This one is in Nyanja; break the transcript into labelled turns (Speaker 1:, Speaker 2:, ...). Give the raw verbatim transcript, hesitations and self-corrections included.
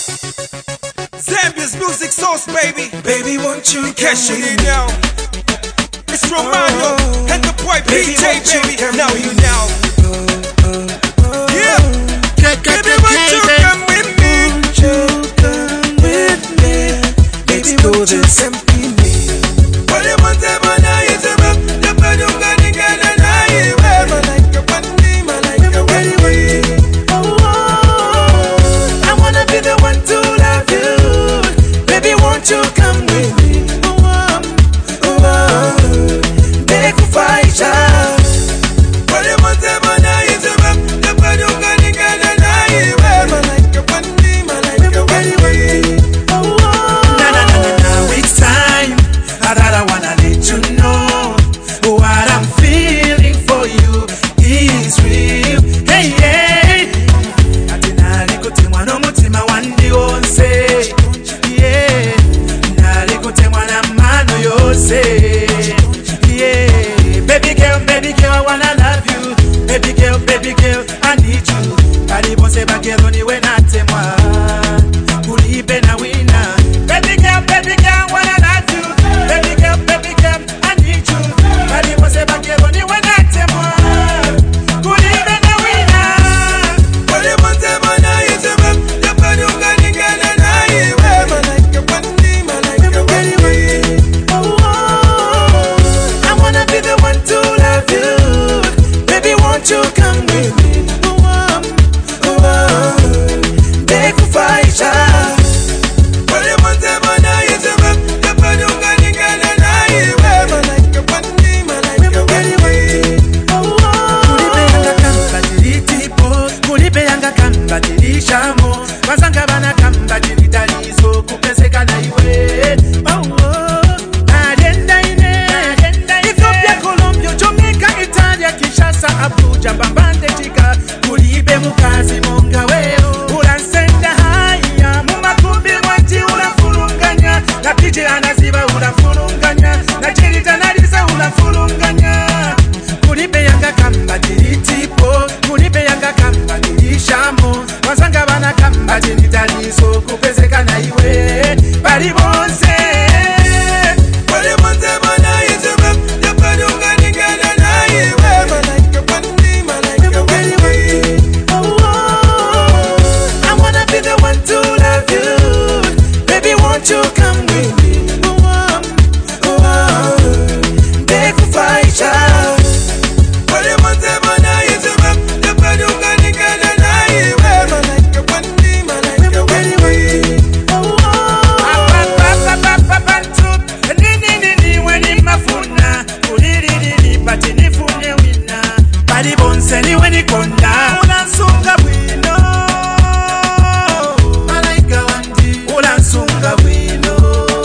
Speaker 1: Zambia's music source, baby.
Speaker 2: Baby, won't you
Speaker 1: Cash it now. It's Romano oh, and the boy P J, baby. Now you know. Yeah. Baby, won't you come with me?
Speaker 2: Won't you come with me? Let's do this.
Speaker 1: What you want to man, I is a man. The bad you got to get an eye. Man, like a bunny, man, like a bunny.
Speaker 2: Oh, I wanna be the one to love you. Baby, won't you come with me? Oh, oh, make a fight.
Speaker 1: What you want to man, I is a man. The bad you got to get an eye. Man, like a bunny, man, like a bunny.
Speaker 2: Oh, na na na na na, it's time. I rather wanna let you know what I'm feeling for you is real. Hey, hey. Ati nalikutemwa n'omutima wandi wonse. Yeah. Nalikutemwa na mano yose. Yeah. Baby girl, baby girl, I wanna love you. Baby girl, baby girl, I need you. Kali bonse bagero niwe natemwa. Kulibe na wina. Baby girl, baby girl, I wanna love you. Baby girl, baby girl, I need you. Kali bonse bagero niwe natemwa. Kulibe na wina.
Speaker 1: What you want to man, I is a man. The bad you got to get an eye. Man, like a bunny, man, like a bunny.
Speaker 2: Oh, I wanna be the one to love you. Baby, won't you come with me? Oh, oh, make a fight.
Speaker 1: What you want to man, I is a man. The bad you got to get an eye. Man, like a bunny, man, like a bunny.
Speaker 2: Kulibe yanga kamba tilitipo, kulibe yanga kamba tilishamo, bazanga bana kamba tilitalizo, kupeseka na iwe. Oh, oh, agenda ine, Ethiopia, Colombia, Jamaica, Italia, Kinshasa, Abuja, Bambande, Tika, kulibe mukazi monga weo, ulansenda haya, mumakumbi mwati ulafulunganya, na pije anaziba ulafulunganya, na jirita naliza ulafulunganya. Kulibe yanga kamba tilitipo, kulibe yanga kamba tilishamo, wazanga bana kamba tilitalizo, kupeseka na iwe, bali bonse.
Speaker 1: What you want to man, I is a man. The bad you got to get an eye. Man, like a bunny, man, like a bunny.
Speaker 2: Oh, I wanna be the one to love you. Baby, won't you come with me? Oh, oh, make a fight.
Speaker 1: What you want to man, I is a man. The bad you got to get an eye. Man, like a bunny, man, like a bunny.
Speaker 2: Oh, nini nini weni mafuna, kuliri nini pati nifune wina, bali bonse ni weni konda.